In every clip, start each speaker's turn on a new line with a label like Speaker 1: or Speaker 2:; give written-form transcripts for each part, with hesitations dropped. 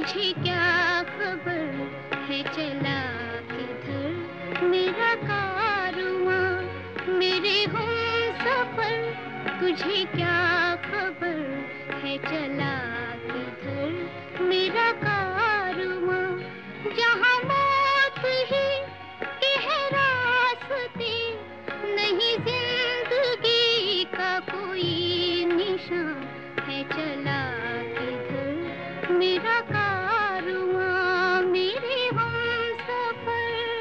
Speaker 1: तुझे क्या खबर है चला किधर मेरा कारवां मेरे हमसफर। तुझे क्या खबर है चला किधर मेरा कारवां। जहाँ मौत ही के है रास्ते, नहीं जिंदगी का कोई निशान है चला किधर मेरा कारवां मेरे हमसफर।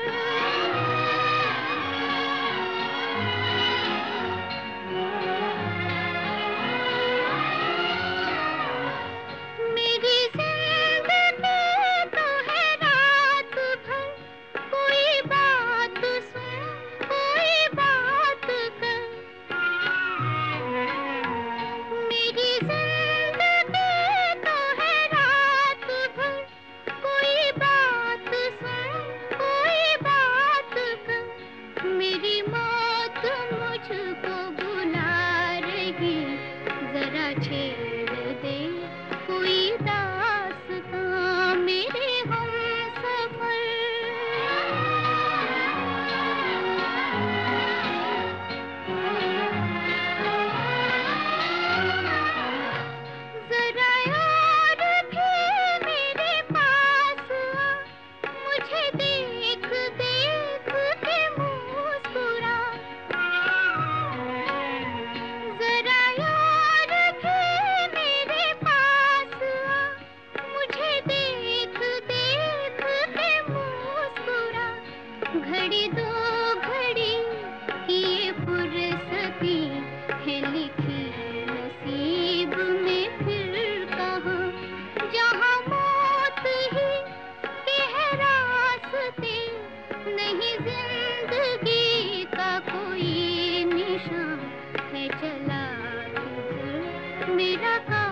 Speaker 1: मेरी जिंदगी तो है रात भर, कोई बात सुन कोई बात कर। मेरी जिंदगी तो है रात भर, कोई बात सुन कोई बात कर। मेरी मौत मुझको बुला रही, जरा छेड़ दे कोई दास्तां मेरे हमसफर। जरा यार भी मेरे पास आ, मुझे देख देख के मुस्कुरा। जरा यार भी मेरे पास आ, मुझे देख देख के मुस्कुरा। घड़ी दो घड़ी की ये फुर्सती है लिखी नसीब में फिर कहाँ। जहाँ मौत ही के है रास्ते, नहीं जिंदगी का कोई निशान है चला किधर मेरा